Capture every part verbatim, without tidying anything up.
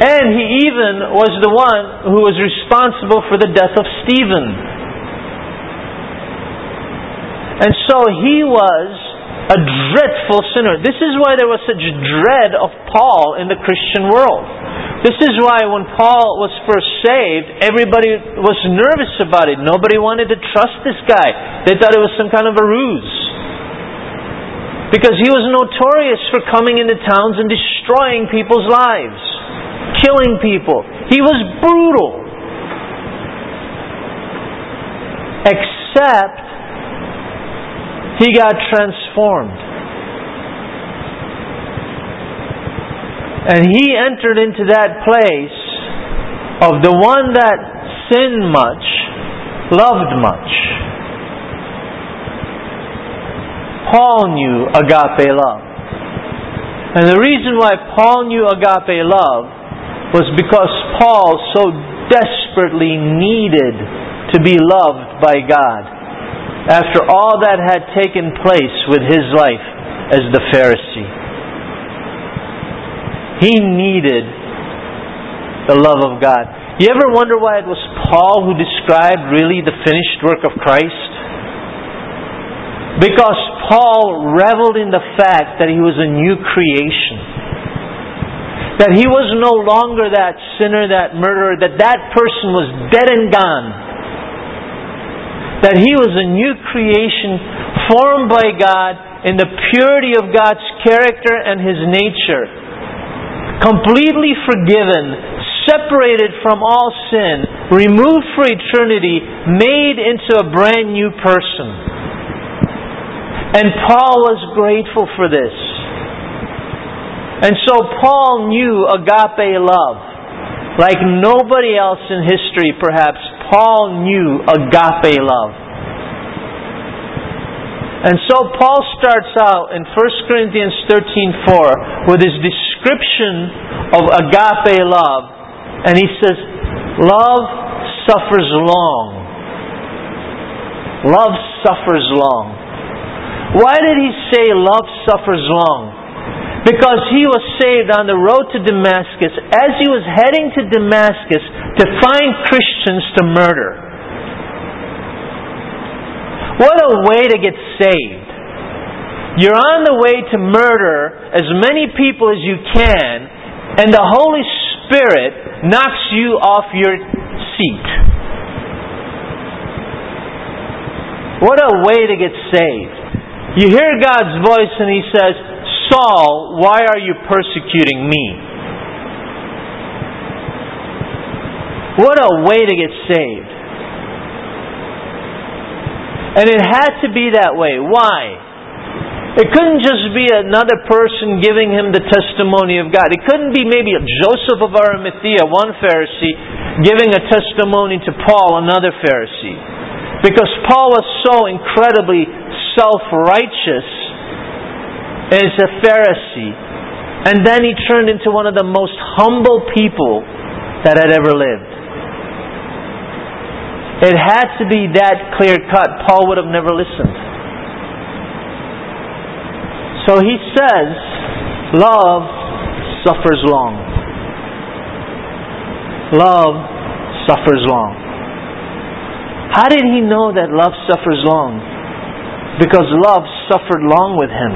And he even was the one who was responsible for the death of Stephen. And so he was a dreadful sinner. This is why there was such dread of Paul in the Christian world. This is why when Paul was first saved, everybody was nervous about it. Nobody wanted to trust this guy. They thought it was some kind of a ruse. Because he was notorious for coming into towns and destroying people's lives, killing people. He was brutal. Except he got transformed. And he entered into that place of the one that sinned much, loved much. Paul knew agape love. And the reason why Paul knew agape love was because Paul so desperately needed to be loved by God after all that had taken place with his life as the Pharisee. He needed the love of God. You ever wonder why it was Paul who described really the finished work of Christ? Because Paul reveled in the fact that he was a new creation. That he was no longer that sinner, that murderer, that that person was dead and gone. That he was a new creation formed by God in the purity of God's character and His nature. Completely forgiven, separated from all sin, removed for eternity, made into a brand new person. And Paul was grateful for this. And so Paul knew agape love. Like nobody else in history, perhaps, Paul knew agape love. And so Paul starts out in First Corinthians thirteen four with his description of agape love. And he says, love suffers long. Love suffers long. Why did he say love suffers long? Because he was saved on the road to Damascus as he was heading to Damascus to find Christians to murder. What a way to get saved. You're on the way to murder as many people as you can, and the Holy Spirit knocks you off your seat. What a way to get saved. You hear God's voice and He says, Saul, why are you persecuting me? What a way to get saved. And it had to be that way. Why? It couldn't just be another person giving him the testimony of God. It couldn't be maybe Joseph of Arimathea, one Pharisee, giving a testimony to Paul, another Pharisee. Because Paul was so incredibly self-righteous as a Pharisee. And then he turned into one of the most humble people that had ever lived. It had to be that clear-cut. Paul would have never listened. So he says, love suffers long. Love suffers long. How did he know that love suffers long? Because love suffered long with him.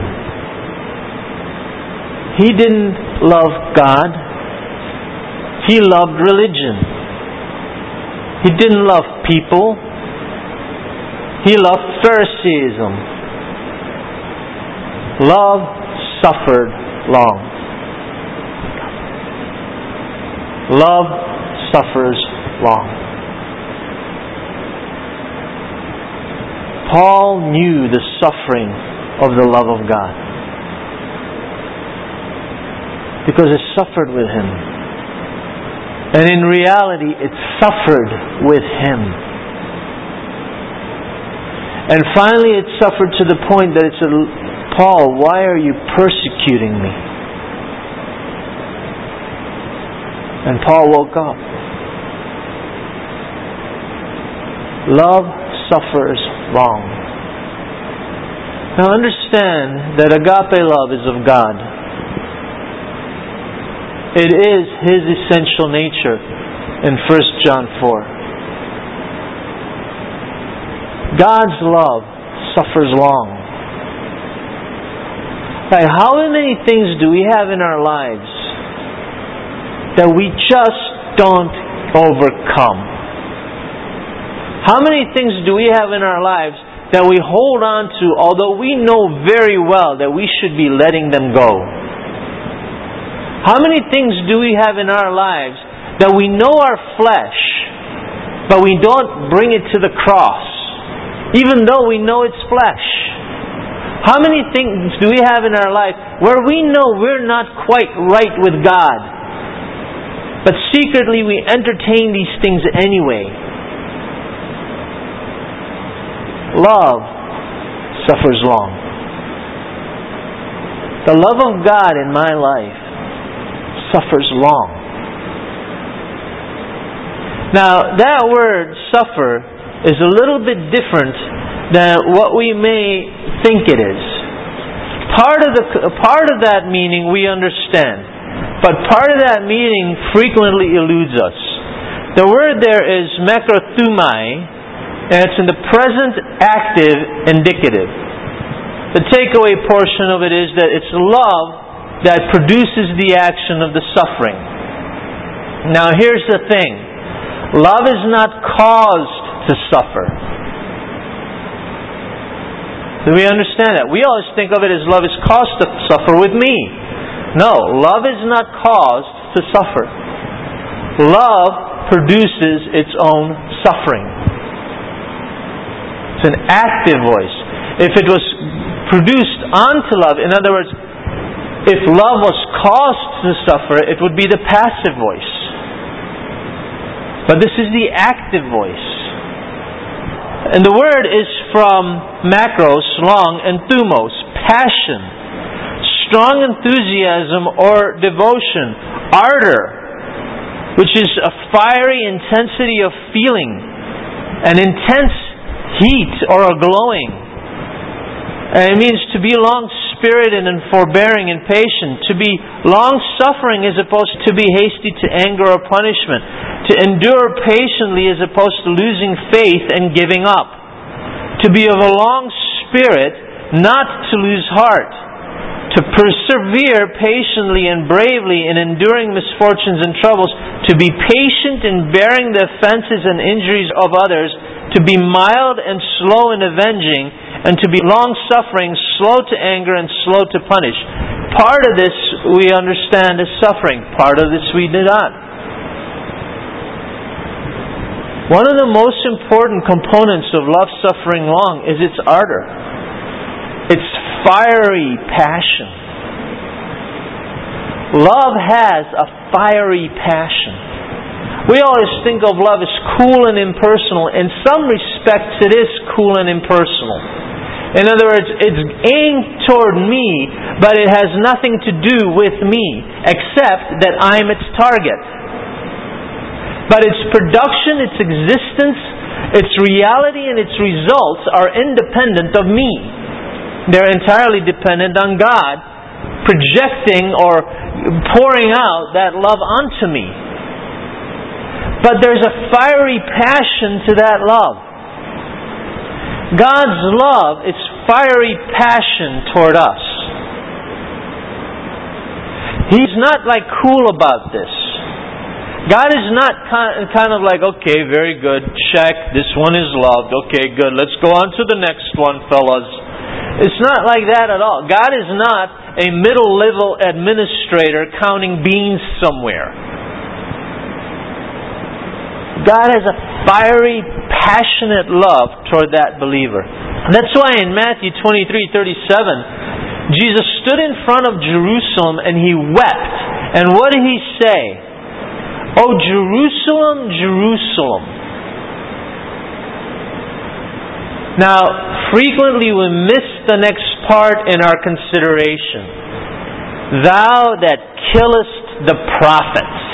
He didn't love God. He loved religion. He didn't love people. He loved Phariseeism. Love suffered long. Love suffers long. Paul knew the suffering of the love of God because it suffered with him. And in reality, it suffered with him. And finally, it suffered to the point that it said, Paul, why are you persecuting me? And Paul woke up. Love suffers long. Now understand that agape love is of God. It is His essential nature in First John four. God's love suffers long. Like, how many things do we have in our lives that we just don't overcome? How many things do we have in our lives that we hold on to, although we know very well that we should be letting them go? How many things do we have in our lives that we know are flesh, but we don't bring it to the cross, even though we know it's flesh? How many things do we have in our life where we know we're not quite right with God, but secretly we entertain these things anyway? Love suffers long. The love of God in my life suffers long. Now, that word suffer is a little bit different than what we may think it is. Part of the part of that meaning we understand, but part of that meaning frequently eludes us. The word there is makrothumai, and it's in the present active indicative. The takeaway portion of it is that it's love that produces the action of the suffering. Now, here's the thing. Love is not caused to suffer. Do we understand that? We always think of it as love is caused to suffer with me. No, love is not caused to suffer. Love produces its own suffering. It's an active voice. If it was produced onto love, in other words, if love was caused to suffer, it would be the passive voice. But this is the active voice. And the word is from makros, long, and thumos, passion, strong enthusiasm or devotion, ardor, which is a fiery intensity of feeling, an intense heat or a glowing. And it means to be long-spirited and forbearing and patient, to be long-suffering as opposed to be hasty to anger or punishment, to endure patiently as opposed to losing faith and giving up, to be of a long spirit, not to lose heart, to persevere patiently and bravely in enduring misfortunes and troubles, to be patient in bearing the offenses and injuries of others, to be mild and slow in avenging, and to be long-suffering, slow to anger, and slow to punish. Part of this we understand as suffering. Part of this we do not. One of the most important components of love suffering long is its ardor. Its fiery passion. Love has a fiery passion. We always think of love as cool and impersonal. In some respects, it is cool and impersonal. In other words, it's aimed toward me, but it has nothing to do with me, except that I'm its target. But its production, its existence, its reality, and its results are independent of me. They're entirely dependent on God projecting or pouring out that love onto me. But there's a fiery passion to that love. God's love is fiery passion toward us. He's not like cool about this. God is not kind of like, okay, very good, check, this one is loved, okay, good, let's go on to the next one, fellas. It's not like that at all. God is not a middle-level administrator counting beans somewhere. God has a fiery, passionate love toward that believer. That's why in Matthew twenty-three thirty-seven, Jesus stood in front of Jerusalem and He wept. And what did He say? "Oh, Jerusalem, Jerusalem." Now, frequently we miss the next part in our consideration. "Thou that killest the prophets."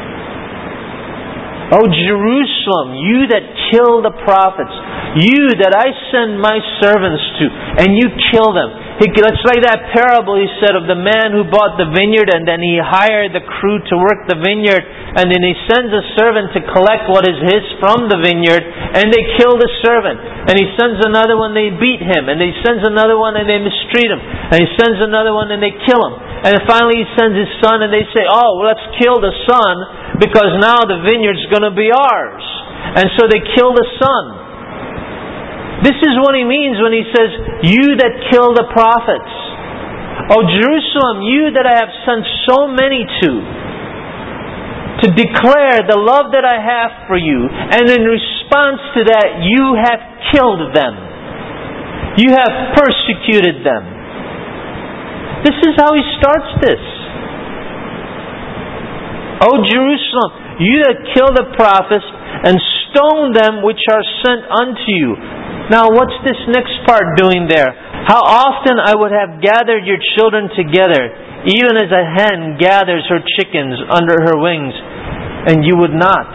"O Jerusalem, you that kill the prophets, you that I send my servants to, and you kill them. He, it's like that parable he said of the man who bought the vineyard and then he hired the crew to work the vineyard, and then he sends a servant to collect what is his from the vineyard, and they kill the servant. And he sends another one, they beat him. And he sends another one and they mistreat him. And he sends another one and they kill him. And finally he sends his son and they say, oh, well, let's kill the son because now the vineyard's going to be ours. And so they kill the son. This is what he means when he says, you that kill the prophets. O Jerusalem, you that I have sent so many to, to declare the love that I have for you. And in response to that, you have killed them. You have persecuted them. This is how he starts this. O Jerusalem, you that kill the prophets and stone them which are sent unto you. Now what's this next part doing there? How often I would have gathered your children together, even as a hen gathers her chickens under her wings, and you would not.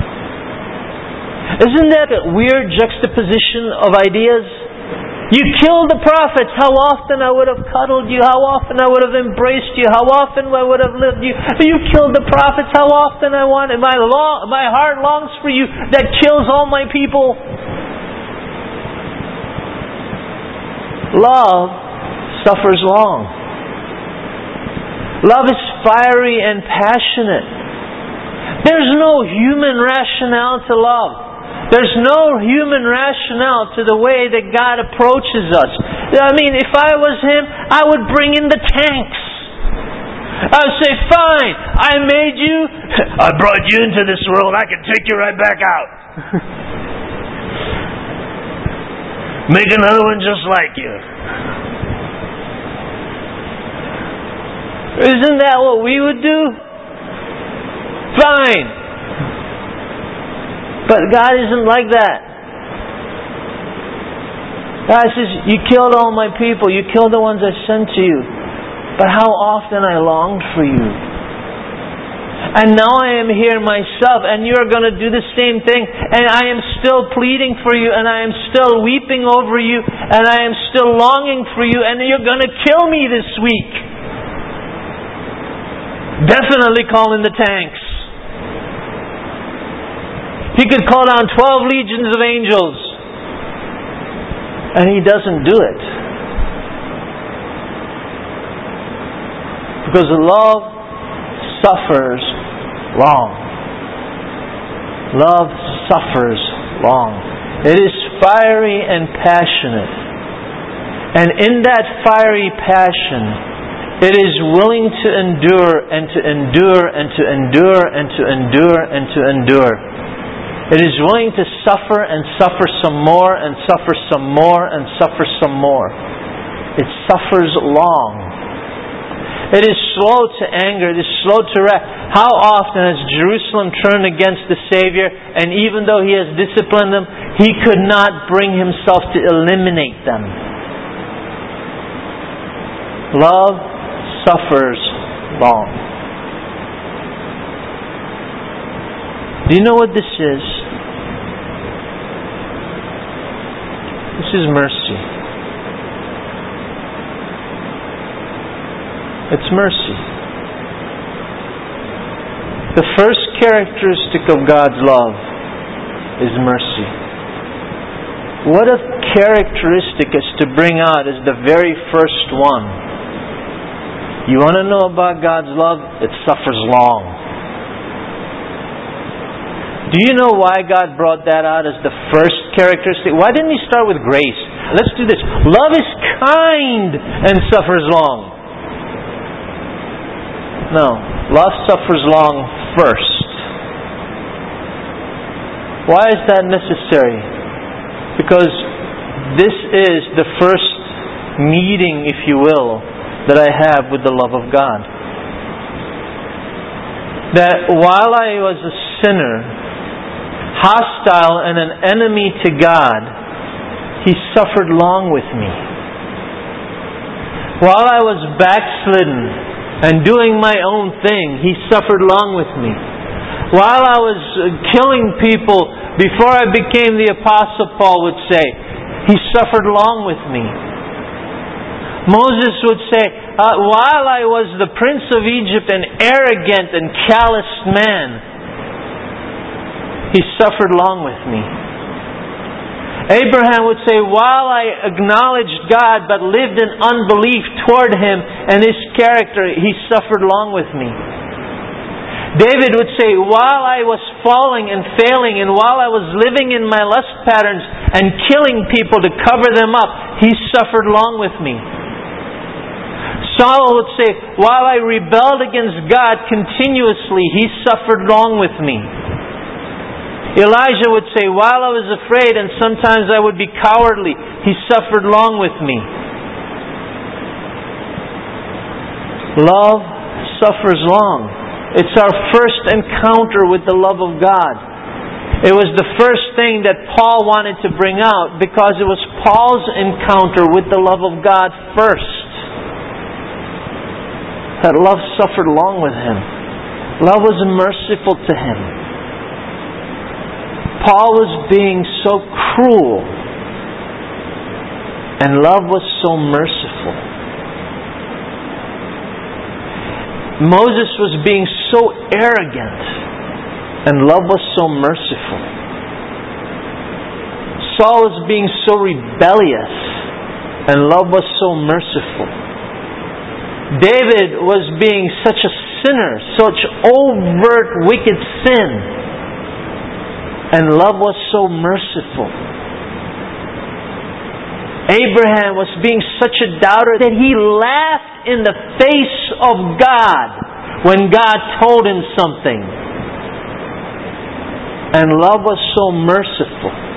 Isn't that a weird juxtaposition of ideas? You killed the prophets, how often I would have cuddled you, how often I would have embraced you, how often I would have lived you. You killed the prophets, how often I wanted, my, long, my heart longs for you that kills all my people. Love suffers long. Love is fiery and passionate. There's no human rationale to love. There's no human rationale to the way that God approaches us. I mean, if I was Him, I would bring in the tanks. I would say, fine, I made you, I brought you into this world, I can take you right back out. Make another one just like you. Isn't that what we would do? Fine. But God isn't like that. God says, you killed all my people. You killed the ones I sent to you. But how often I longed for you. And now I am here myself, and you are going to do the same thing. And I am still pleading for you, and I am still weeping over you, and I am still longing for you, and you're going to kill me this week. Definitely call in the tanks. He could call down twelve legions of angels, and He doesn't do it. Because love suffers long. Love suffers long. It is fiery and passionate. And in that fiery passion, it is willing to endure and to endure and to endure and to endure and to endure. It is willing to suffer and suffer some more and suffer some more and suffer some more. It suffers long. It is slow to anger. It is slow to wrath. How often has Jerusalem turned against the Savior, and even though He has disciplined them, He could not bring Himself to eliminate them. Love suffers long. Do you know what this is? This is mercy. It's mercy. The first characteristic of God's love is mercy. What a characteristic is to bring out as the very first one. You want to know about God's love? It suffers long. Do you know why God brought that out as the first characteristic? Why didn't He start with grace? Let's do this. Love is kind and suffers long. No. Love suffers long first. Why is that necessary? Because this is the first meeting, if you will, that I have with the love of God. That while I was a sinner, hostile and an enemy to God, He suffered long with me. While I was backslidden and doing my own thing, He suffered long with me. While I was killing people before I became the Apostle Paul would say, He suffered long with me. Moses would say, uh, while I was the prince of Egypt, an arrogant and callous man, He suffered long with me. Abraham would say, while I acknowledged God but lived in unbelief toward Him and His character, He suffered long with me. David would say, while I was falling and failing and while I was living in my lust patterns and killing people to cover them up, He suffered long with me. Saul would say, while I rebelled against God continuously, He suffered long with me. Elijah would say, while I was afraid and sometimes I would be cowardly, He suffered long with me. Love suffers long. It's our first encounter with the love of God. It was the first thing that Paul wanted to bring out because it was Paul's encounter with the love of God first. That love suffered long with him. Love was merciful to him. Paul was being so cruel, and love was so merciful. Moses was being so arrogant, and love was so merciful. Saul was being so rebellious, and love was so merciful. David was being such a sinner, such overt wicked sin, and love was so merciful. Abraham was being such a doubter that he laughed in the face of God when God told him something. And love was so merciful.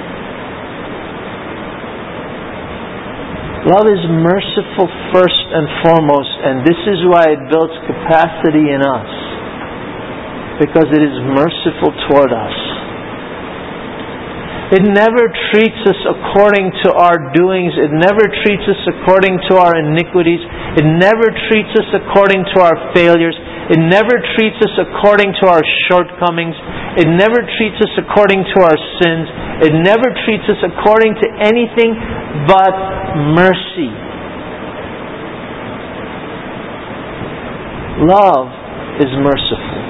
Love is merciful first and foremost, and this is why it builds capacity in us. Because it is merciful toward us. It never treats us according to our doings. It never treats us according to our iniquities. It never treats us according to our failures. It never treats us according to our shortcomings. It never treats us according to our sins. It never treats us according to anything but mercy. Love is merciful.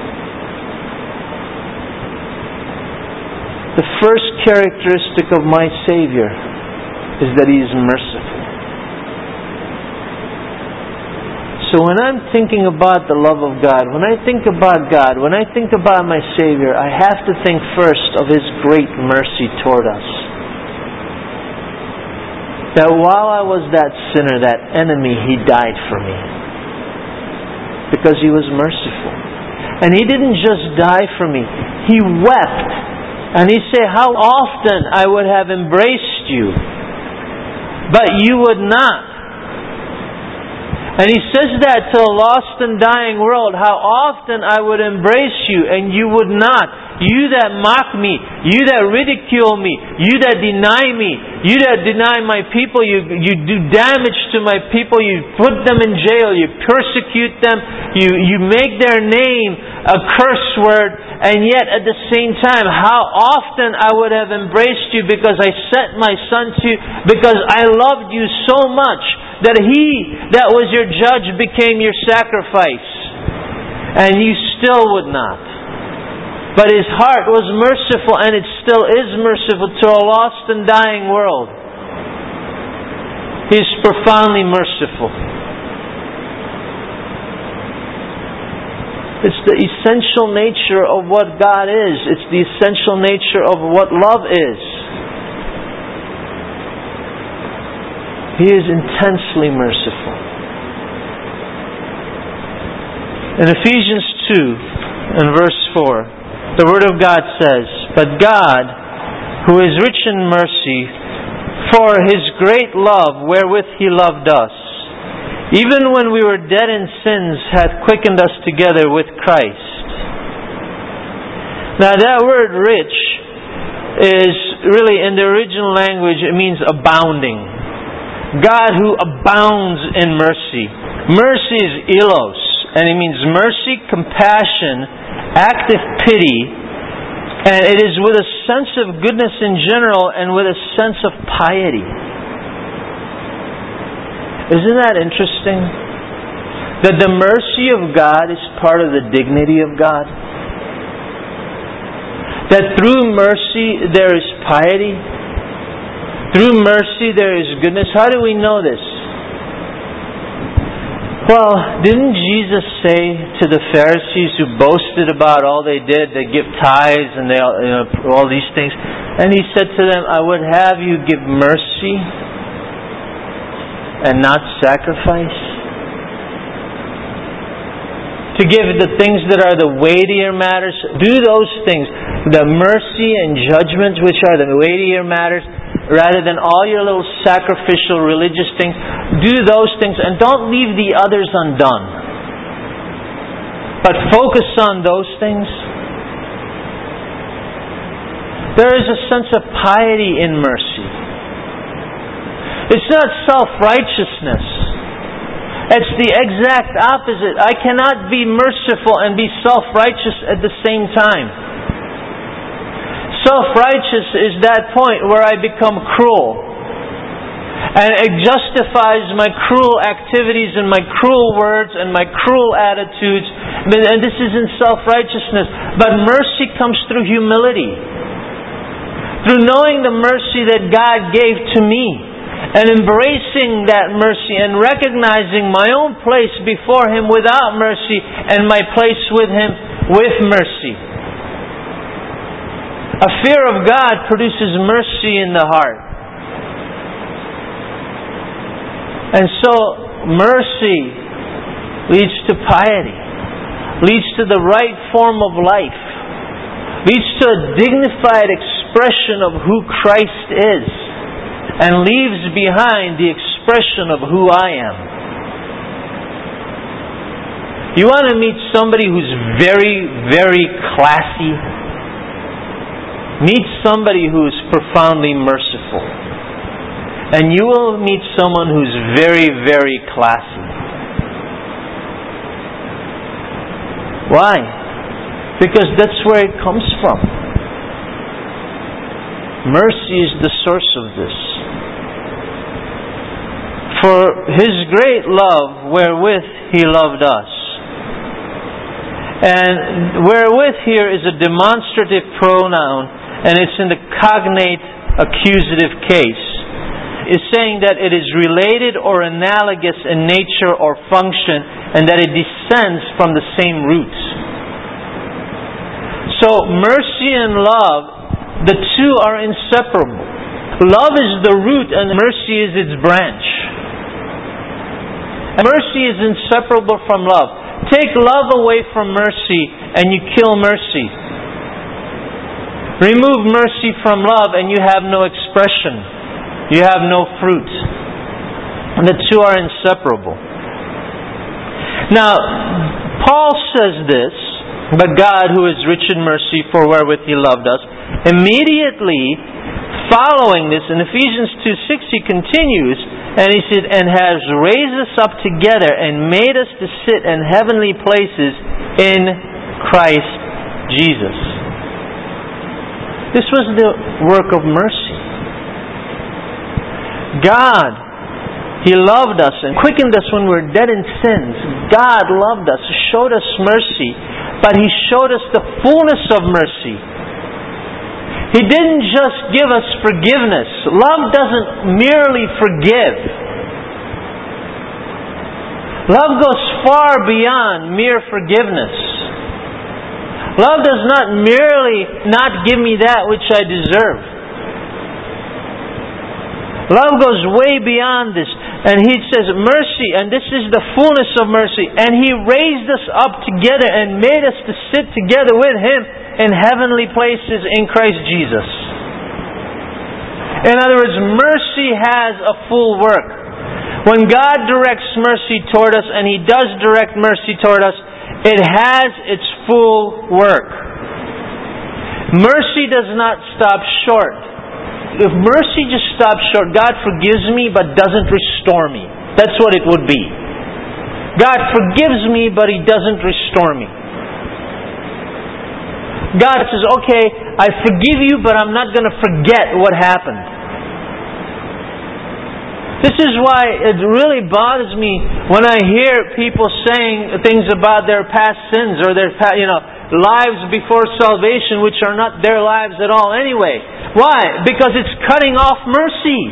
The first characteristic of my Savior is that He is merciful. So when I'm thinking about the love of God, when I think about God, when I think about my Savior, I have to think first of His great mercy toward us. That while I was that sinner, that enemy, He died for me. Because He was merciful. And He didn't just die for me. He wept. And He said, how often I would have embraced you, but you would not. And He says that to a lost and dying world, how often I would embrace you and you would not. You that mock me, you that ridicule me, you that deny me, you that deny my people, you, you do damage to my people, you put them in jail, you persecute them, you, you make their name a curse word, and yet at the same time, how often I would have embraced you because I sent my Son to you, because I loved you so much that He that was your judge became your sacrifice. And you still would not. But His heart was merciful, and it still is merciful to a lost and dying world. He is profoundly merciful. It's the essential nature of what God is. It's the essential nature of what love is. He is intensely merciful. In Ephesians two, and verse four, the Word of God says, but God, who is rich in mercy, for His great love wherewith He loved us, even when we were dead in sins, hath quickened us together with Christ. Now that word rich is really, in the original language, it means abounding. God who abounds in mercy. Mercy is elos, and it means mercy, compassion, active pity, and it is with a sense of goodness in general and with a sense of piety. Isn't that interesting? That the mercy of God is part of the dignity of God. That through mercy there is piety. Through mercy there is goodness. How do we know this? Well, didn't Jesus say to the Pharisees who boasted about all they did, they give tithes and they you know, all these things, and He said to them, I would have you give mercy and not sacrifice? To give the things that are the weightier matters, do those things, the mercy and judgment which are the weightier matters, rather than all your little sacrificial religious things. Do those things and don't leave the others undone. But focus on those things. There is a sense of piety in mercy. It's not self-righteousness. It's the exact opposite. I cannot be merciful and be self-righteous at the same time. Self-righteous is that point where I become cruel. And it justifies my cruel activities and my cruel words and my cruel attitudes. And this isn't self-righteousness. But mercy comes through humility. Through knowing the mercy that God gave to me. And embracing that mercy and recognizing my own place before Him without mercy and my place with Him with mercy. A fear of God produces mercy in the heart. And so, mercy leads to piety, leads to the right form of life, leads to a dignified expression of who Christ is, and leaves behind the expression of who I am. You want to meet somebody who's very, very classy? Meet somebody who's profoundly merciful. And you will meet someone who's very, very classy. Why? Because that's where it comes from. Mercy is the source of this. For His great love wherewith He loved us. And wherewith here is a demonstrative pronoun, and it's in the cognate accusative case. It's saying that it is related or analogous in nature or function, and that it descends from the same roots. So mercy and love, the two are inseparable. Love is the root and mercy is its branch. And mercy is inseparable from love. Take love away from mercy and you kill mercy. Remove mercy from love and you have no expression. You have no fruit. And the two are inseparable. Now, Paul says this, but God, who is rich in mercy, for wherewith He loved us, immediately following this, in Ephesians two six, he continues, and he said, and has raised us up together and made us to sit in heavenly places in Christ Jesus. This was the work of mercy. God, He loved us and quickened us when we were dead in sins. God loved us, showed us mercy, but He showed us the fullness of mercy. He didn't just give us forgiveness. Love doesn't merely forgive. Love goes far beyond mere forgiveness. Love does not merely not give me that which I deserve. Love goes way beyond this. And He says mercy, and this is the fullness of mercy. And He raised us up together and made us to sit together with Him in heavenly places in Christ Jesus. In other words, mercy has a full work. When God directs mercy toward us, and He does direct mercy toward us, it has its full work. Mercy does not stop short. If mercy just stops short, God forgives me but doesn't restore me. That's what it would be. God forgives me but He doesn't restore me. God says, okay, I forgive you but I'm not going to forget what happened. This is why it really bothers me when I hear people saying things about their past sins or their you know lives before salvation, which are not their lives at all anyway. Why? Because it's cutting off mercy.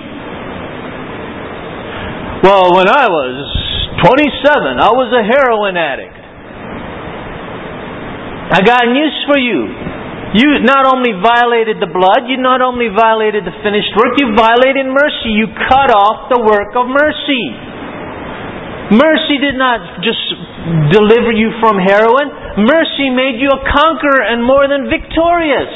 Well, when I was twenty-seven, I was a heroin addict. I got news for you. You not only violated the blood, you not only violated the finished work, you violated mercy. You cut off the work of mercy. Mercy did not just deliver you from heroin. Mercy made you a conqueror and more than victorious.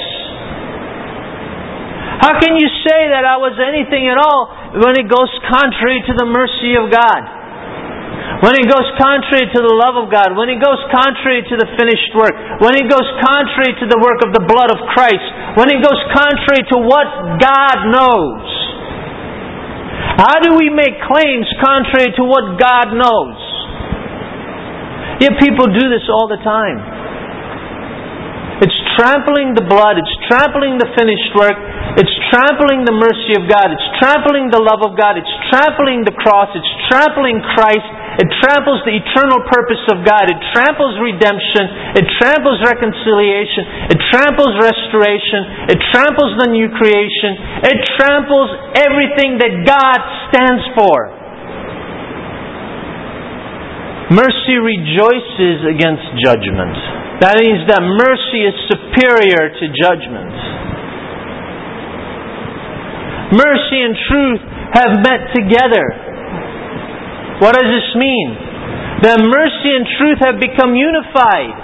How can you say that I was anything at all when it goes contrary to the mercy of God? When it goes contrary to the love of God, when it goes contrary to the finished work, when it goes contrary to the work of the blood of Christ, when it goes contrary to what God knows. How do we make claims contrary to what God knows? Yet people do this all the time. It's trampling the blood, it's trampling the finished work, it's trampling the mercy of God, it's trampling the love of God, it's trampling the cross, it's trampling Christ. It tramples the eternal purpose of God. It tramples redemption. It tramples reconciliation. It tramples restoration. It tramples the new creation. It tramples everything that God stands for. Mercy rejoices against judgment. That means that mercy is superior to judgment. Mercy and truth have met together. What does this mean? That mercy and truth have become unified.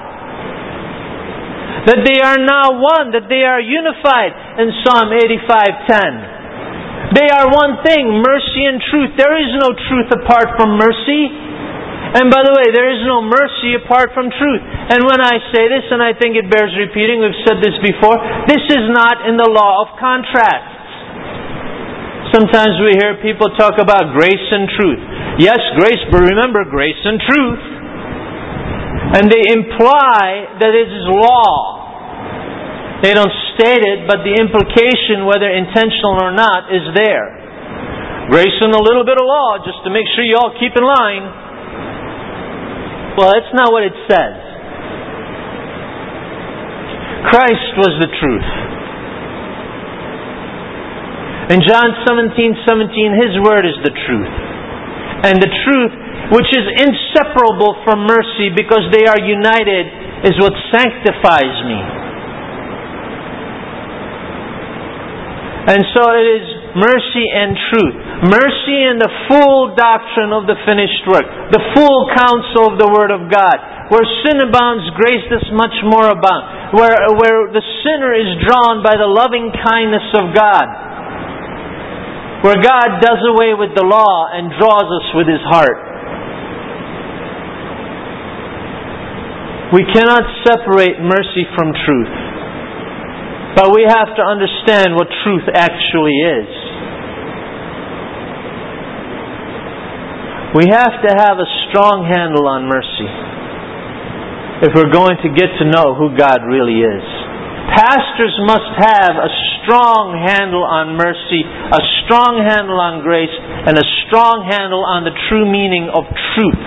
That they are now one, that they are unified in Psalm eighty-five ten. They are one thing, mercy and truth. There is no truth apart from mercy. And by the way, there is no mercy apart from truth. And when I say this, and I think it bears repeating, we've said this before, this is not in the law of contrast. Sometimes we hear people talk about grace and truth. Yes, grace, but remember, grace and truth. And they imply that it is law. They don't state it, but the implication, whether intentional or not, is there. Grace and a little bit of law, just to make sure you all keep in line. Well, that's not what it says. Christ was the truth. In John seventeen seventeen, His Word is the truth. And the truth, which is inseparable from mercy because they are united, is what sanctifies me. And so it is mercy and truth. Mercy and the full doctrine of the finished work. The full counsel of the Word of God. Where sin abounds, grace does much more abound. Where, where the sinner is drawn by the loving kindness of God. Where God does away with the law and draws us with His heart. We cannot separate mercy from truth. But we have to understand what truth actually is. We have to have a strong handle on mercy if we're going to get to know who God really is. Pastors must have a strong handle on mercy, a strong handle on grace, and a strong handle on the true meaning of truth.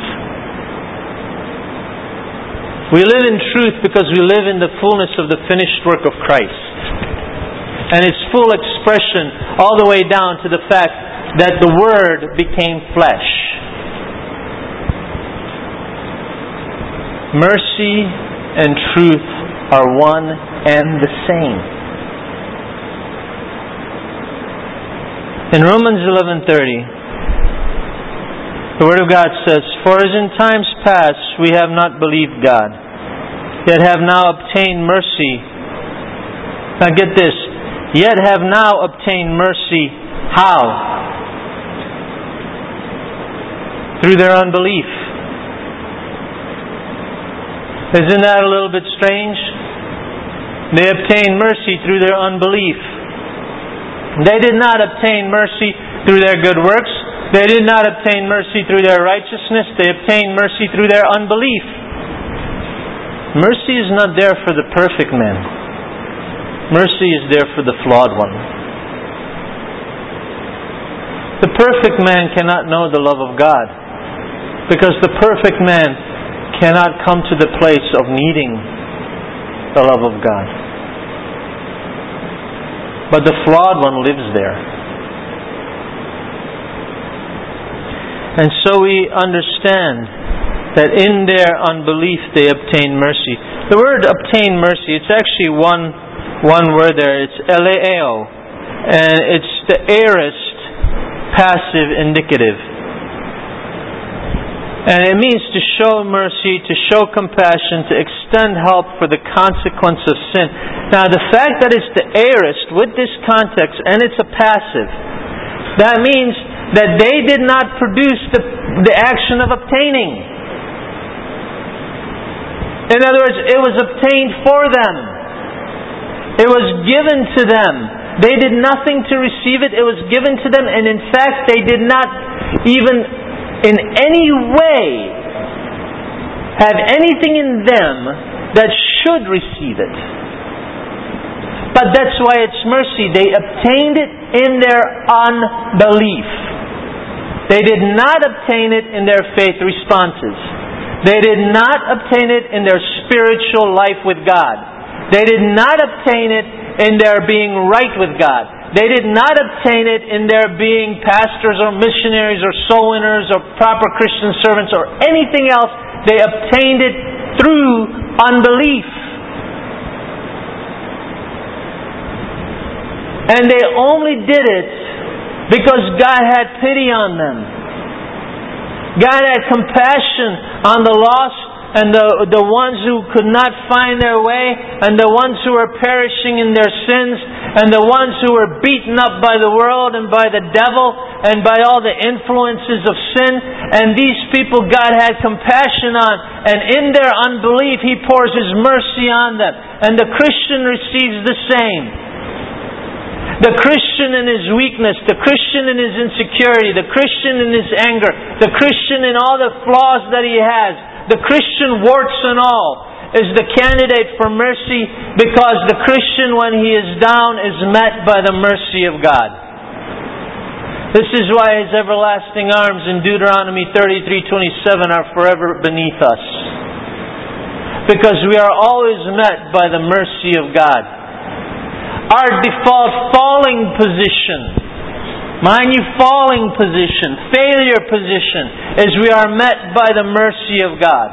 We live in truth because we live in the fullness of the finished work of Christ. And its full expression all the way down to the fact that the Word became flesh. Mercy and truth are one and the same. In Romans eleven thirty, the Word of God says, "For as in times past we have not believed God, yet have now obtained mercy." Now get this. Yet have now obtained mercy. How? Through their unbelief. Isn't that a little bit strange? They obtained mercy through their unbelief. They did not obtain mercy through their good works. They did not obtain mercy through their righteousness. They obtained mercy through their unbelief. Mercy is not there for the perfect man. Mercy is there for the flawed one. The perfect man cannot know the love of God, because the perfect man cannot come to the place of needing the love of God. But the flawed one lives there. And so we understand that in their unbelief they obtain mercy. The word obtain mercy, it's actually one one word there. It's eleo. And it's the aorist passive indicative. And it means to show mercy, to show compassion, to extend help for the consequence of sin. Now the fact that it's the aorist with this context, and it's a passive, that means that they did not produce the, the action of obtaining. In other words, it was obtained for them. It was given to them. They did nothing to receive it. It was given to them, and in fact, they did not even in any way have anything in them that should receive it. But that's why it's mercy. They obtained it in their unbelief. They did not obtain it in their faith responses. They did not obtain it in their spiritual life with God. They did not obtain it in their being right with God. They did not obtain it in their being pastors or missionaries or soul winners or proper Christian servants or anything else. They obtained it through unbelief. And they only did it because God had pity on them. God had compassion on the lost and the, the ones who could not find their way, and the ones who were perishing in their sins, and the ones who were beaten up by the world and by the devil and by all the influences of sin. And these people God had compassion on, and in their unbelief He pours His mercy on them. And the Christian receives the same. The Christian in his weakness, the Christian in his insecurity, the Christian in his anger, the Christian in all the flaws that he has, the Christian warts and all, is the candidate for mercy, because the Christian, when he is down, is met by the mercy of God. This is why His everlasting arms in Deuteronomy thirty-three twenty-seven are forever beneath us. Because we are always met by the mercy of God. Our default falling position, mind you, falling position, failure position, is we are met by the mercy of God.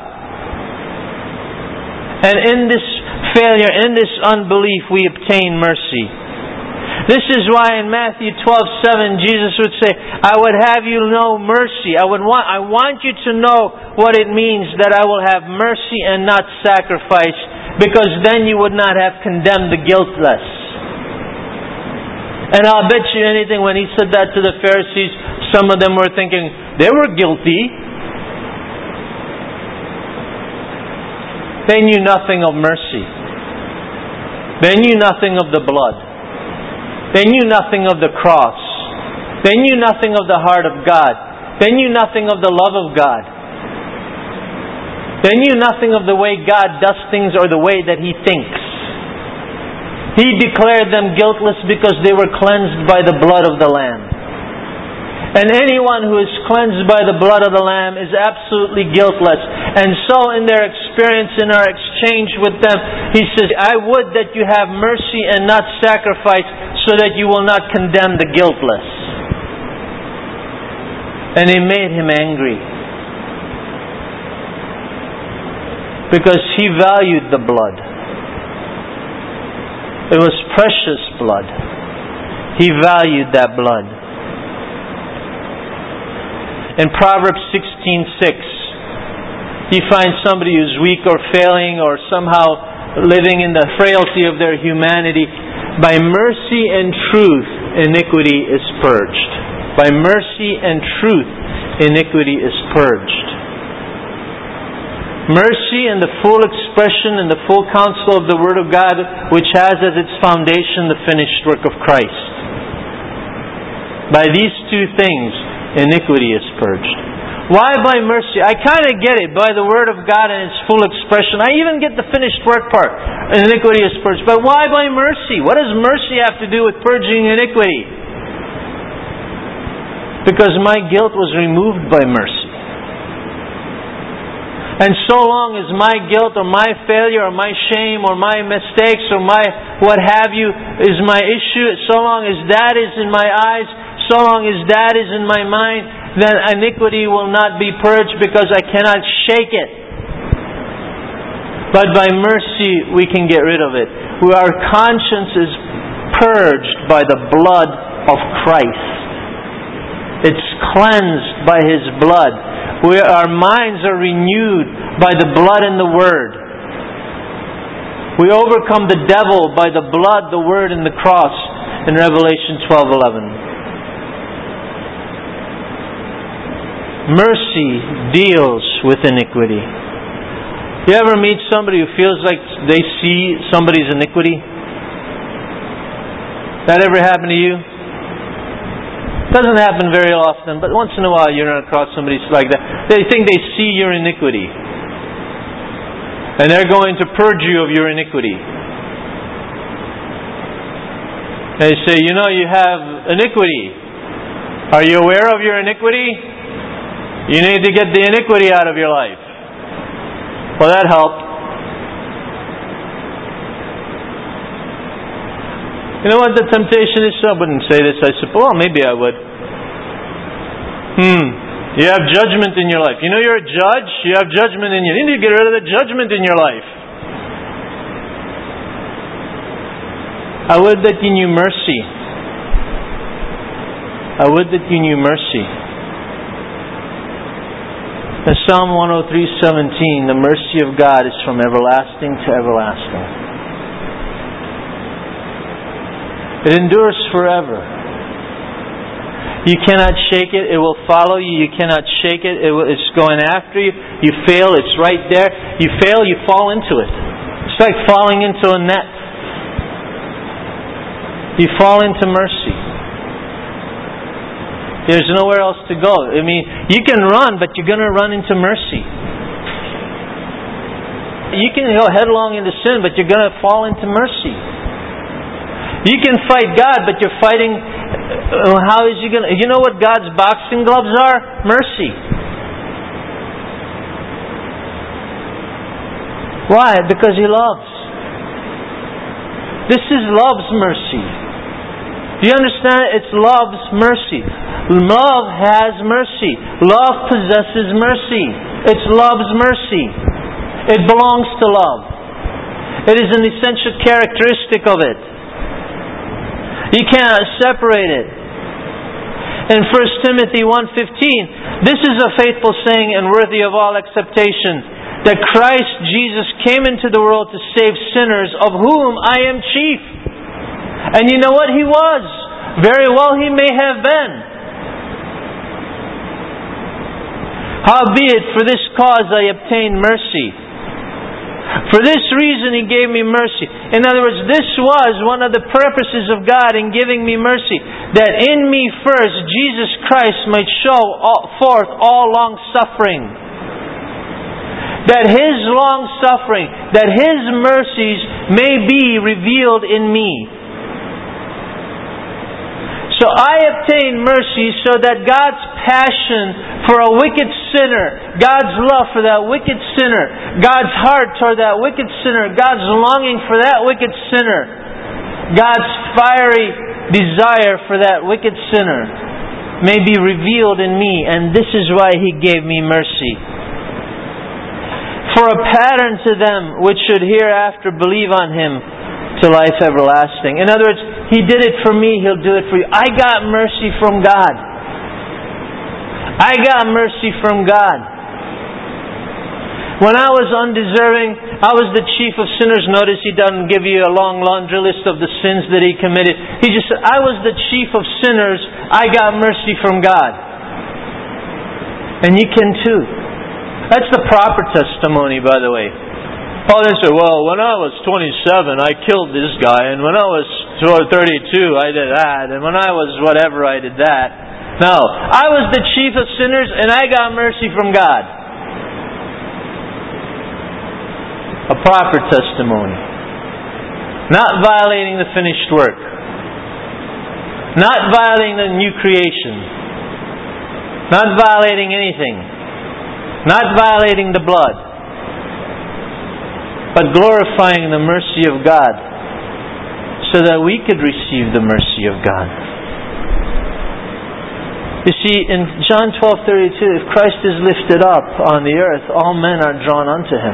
And in this failure, in this unbelief, we obtain mercy. This is why in Matthew twelve seven, Jesus would say, I would have you know mercy. I would want, I want you to know what it means that I will have mercy and not sacrifice, because then you would not have condemned the guiltless. And I'll bet you anything, when He said that to the Pharisees, some of them were thinking they were guilty. They knew nothing of mercy. They knew nothing of the blood. They knew nothing of the cross. They knew nothing of the heart of God. They knew nothing of the love of God. They knew nothing of the way God does things or the way that He thinks. He declared them guiltless because they were cleansed by the blood of the Lamb. And anyone who is cleansed by the blood of the Lamb is absolutely guiltless. And so in their experience, in our exchange with them, He says, I would that you have mercy and not sacrifice, so that you will not condemn the guiltless. And it made Him angry, because He valued the blood. It was precious blood. He valued that blood. In Proverbs sixteen six, you find somebody who's weak or failing or somehow living in the frailty of their humanity. By mercy and truth, iniquity is purged. By mercy and truth, iniquity is purged. Mercy and the full expression and the full counsel of the Word of God, which has as its foundation the finished work of Christ. By these two things, iniquity is purged. Why by mercy? I kind of get it, by the Word of God and its full expression. I even get the finished work part. Iniquity is purged. But why by mercy? What does mercy have to do with purging iniquity? Because my guilt was removed by mercy. And so long as my guilt or my failure or my shame or my mistakes or my what have you is my issue, so long as that is in my eyes, so long as that is in my mind, then iniquity will not be purged because I cannot shake it. But by mercy we can get rid of it. Our conscience is purged by the blood of Christ. It's cleansed by His blood. Where our minds are renewed by the blood and the Word. We overcome the devil by the blood, the Word, and the cross in Revelation twelve eleven. Mercy deals with iniquity. You ever meet somebody who feels like they see somebody's iniquity? That ever happened to you? Doesn't happen very often, but once in a while you run across somebody like that. They think they see your iniquity. And they're going to purge you of your iniquity. They say, you know, you have iniquity. Are you aware of your iniquity? You need to get the iniquity out of your life. Well, that helped. You know what the temptation is? I wouldn't say this, I suppose. Well, maybe I would. Hmm. You have judgment in your life. You know you're a judge? You have judgment in you. You need to get rid of the judgment in your life. I would that you knew mercy. I would that you knew mercy. In Psalm one oh three seventeen, the mercy of God is from everlasting to everlasting. It endures forever. You cannot shake it. It will follow you. You cannot shake it. it will, it's going after you. You fail. It's right there. You fail. You fall into it. It's like falling into a net. You fall into mercy. There's nowhere else to go. I mean, you can run, but you're going to run into mercy. You can go headlong into sin, but you're going to fall into mercy. You can fight God, but you're fighting... How is you going to... You know what God's boxing gloves are? Mercy. Why? Because He loves. This is love's mercy. Do you understand? It's love's mercy. Love has mercy. Love possesses mercy. It's love's mercy. It belongs to love. It is an essential characteristic of it. You cannot separate it. In First Timothy one fifteen, this is a faithful saying and worthy of all acceptation, that Christ Jesus came into the world to save sinners, of whom I am chief. And you know what? He was. Very well He may have been. Howbeit, for this cause I obtained mercy. For this reason He gave me mercy. In other words, this was one of the purposes of God in giving me mercy. That in me first, Jesus Christ might show forth all long suffering. That His long suffering, that His mercies may be revealed in me. So I obtain mercy so that God's passion for a wicked sinner, God's love for that wicked sinner, God's heart toward that wicked sinner, God's longing for that wicked sinner, God's fiery desire for that wicked sinner may be revealed in me, and this is why He gave me mercy. For a pattern to them which should hereafter believe on Him to life everlasting. In other words, He did it for me, He'll do it for you. I got mercy from God. I got mercy from God. When I was undeserving, I was the chief of sinners. Notice He doesn't give you a long laundry list of the sins that He committed. He just said, I was the chief of sinners. I got mercy from God. And you can too. That's the proper testimony, by the way. Paul didn't say, well, when I was twenty-seven, I killed this guy, and when I was thirty-two, I did that, and when I was whatever, I did that. No, I was the chief of sinners, and I got mercy from God. A proper testimony. Not violating the finished work. Not violating the new creation. Not violating anything. Not violating the blood. But glorifying the mercy of God so that we could receive the mercy of God. You see, in John twelve thirty-two, if Christ is lifted up on the earth, all men are drawn unto Him.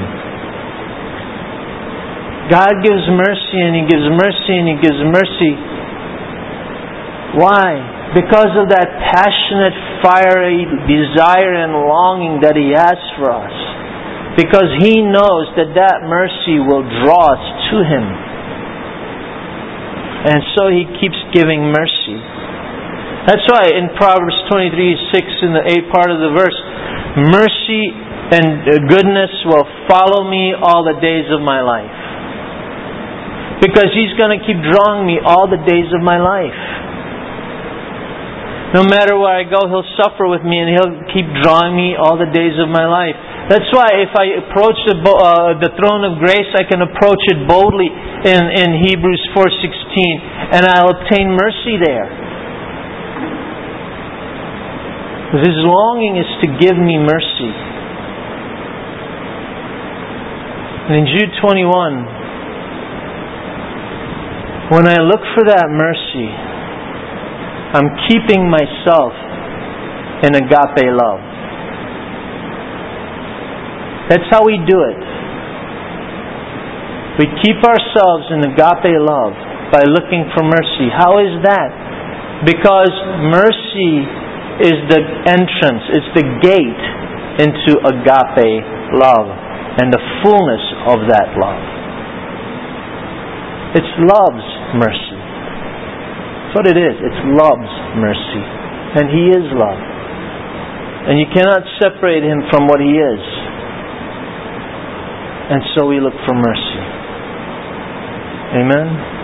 God gives mercy and He gives mercy and He gives mercy. Why? Because of that passionate, fiery desire and longing that He has for us. Because He knows that that mercy will draw us to Him. And so He keeps giving mercy. That's why in Proverbs twenty-three six in the eighth part of the verse, mercy and goodness will follow me all the days of my life. Because He's going to keep drawing me all the days of my life. No matter where I go, He'll suffer with me and He'll keep drawing me all the days of my life. That's why if I approach the, uh, the throne of grace, I can approach it boldly in, in Hebrews four sixteen, and I'll obtain mercy there. His longing is to give me mercy. And in Jude twenty-one, when I look for that mercy, I'm keeping myself in agape love. That's how we do it. We keep ourselves in agape love by looking for mercy. How is that? Because mercy is the entrance, it's the gate into agape love and the fullness of that love. It's love's mercy. That's what it is. It's love's mercy. And He is love. And you cannot separate Him from what He is. And so we look for mercy. Amen?